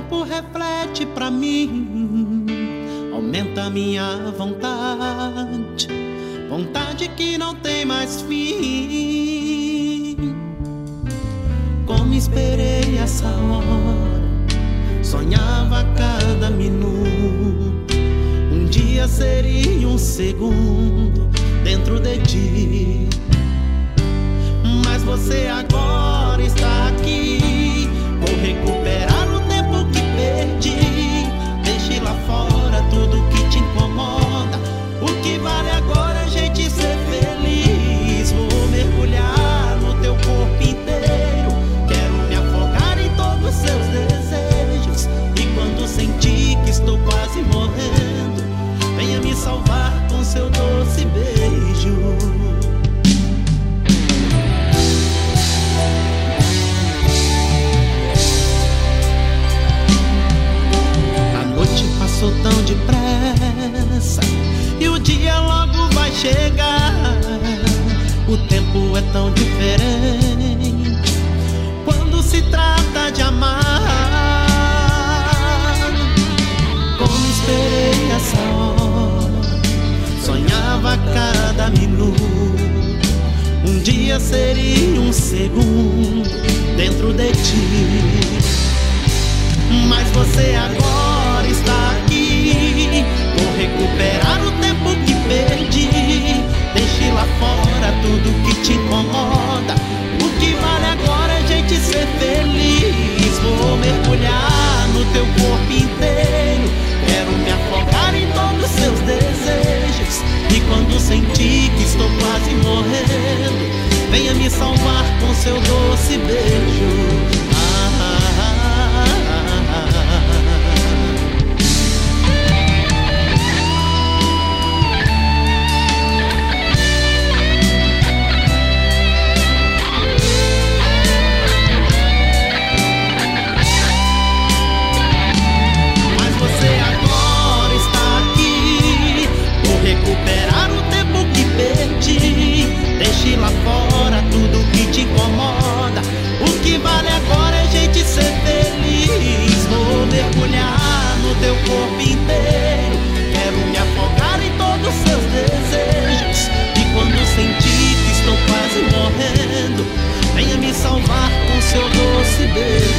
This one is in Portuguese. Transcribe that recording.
tempo reflete pra mim, aumenta minha vontade, vontade que não tem mais fim. Como esperei essa hora, sonhava a cada minuto, um dia seria um segundo dentro de ti. Mas você agora está aqui, vou recuperar o tempo que perdi. Deixe lá fora tudo que te incomoda, o que vale agora é a gente ser feliz. Vou mergulhar no teu corpo inteiro, quero me afogar em todos os seus desejos. E quando sentir que estou quase morrendo, venha me salvar com seu doce beijo. Passou tão depressa e o dia logo vai chegar. O tempo é tão diferente quando se trata de amar. Como esperei essa hora, sonhava a cada minuto, um dia seria um segundo dentro de ti. Mas você agora está aqui, vou recuperar o tempo que perdi. Deixe lá fora tudo que te incomoda, o que vale agora é a gente ser feliz. Vou mergulhar no teu corpo inteiro, quero me afogar em todos os seus desejos. E quando sentir que estou quase morrendo, venha me salvar com seu doce beijo. Recuperar o tempo que perdi. Deixe lá fora tudo que te incomoda, o que vale agora é a gente ser feliz. Vou mergulhar no teu corpo inteiro, quero me afogar em todos os seus desejos. E quando sentir que estou quase morrendo, venha me salvar com seu doce beijo.